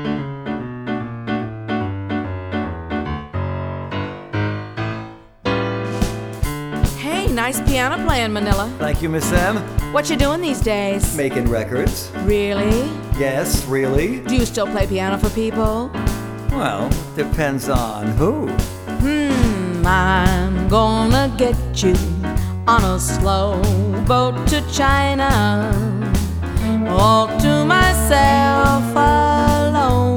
Hey, nice piano playing, Manila. Thank you, Miss M. What you doing these days? Making records. Really? Yes, really? Do you still play piano for people? Well, depends on who. I'm gonna get you on a slow boat to China, all to myself alone.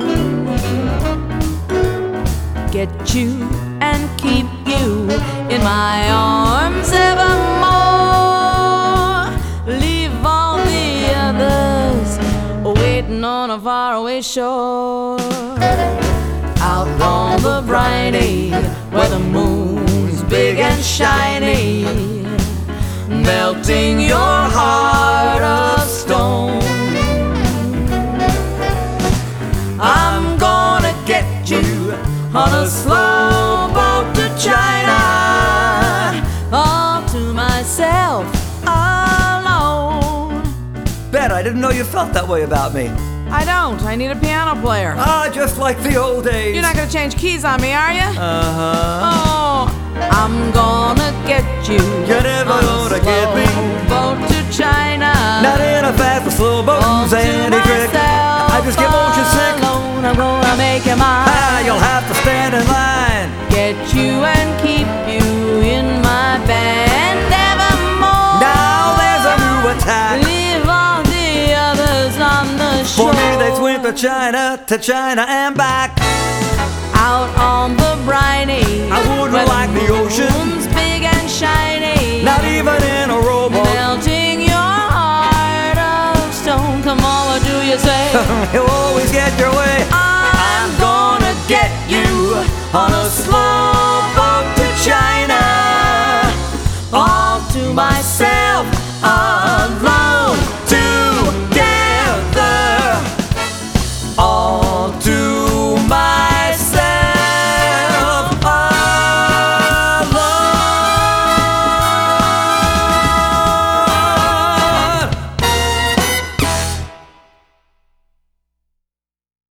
Get you and keep you in my arms evermore. Leave all the others waiting on a faraway shore. Out on the briny, where the moon's big and shiny, melting your heart of stone. I'm gonna get you on a slow boat to China, all to myself alone. Bet I didn't know you felt that way about me. I don't. I need a piano player. Ah, just like the old days. You're not gonna change keys on me, are you? Uh-huh. Oh, I'm gonna get you. You're never gonna get me. Boat to China. Not in a fast or slow boat, any trick. I just get motion sick. Alone, I'm gonna make you mine. Ah, you'll have to stand in line. Get you and keep you in my band evermore. Now there's a new attack. Leave all the others on the shore. For me, they went to China and back. Out on the briny, I wouldn't like the ocean. Moon's big and shiny, Not even in a rowboat. melting your heart of stone. Come on, what do you say? You'll always get your way. I'm gonna get you on a slow